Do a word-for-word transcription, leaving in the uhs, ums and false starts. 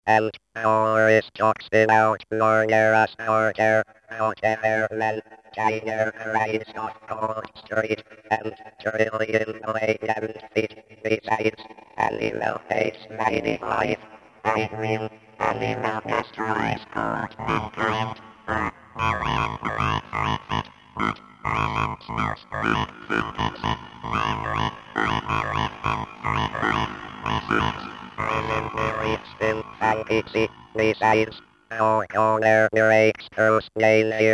and our talks about Lorneras order, out there men, China, right, Scott, Court Street, and trillion and feet, besides, animal face ninety-five, I mean, animal destroys Court Mankind, or million three three feet, with million smells three fifty, memory, three three three three three Remember it's been fancy, besides, our owner breaks those daily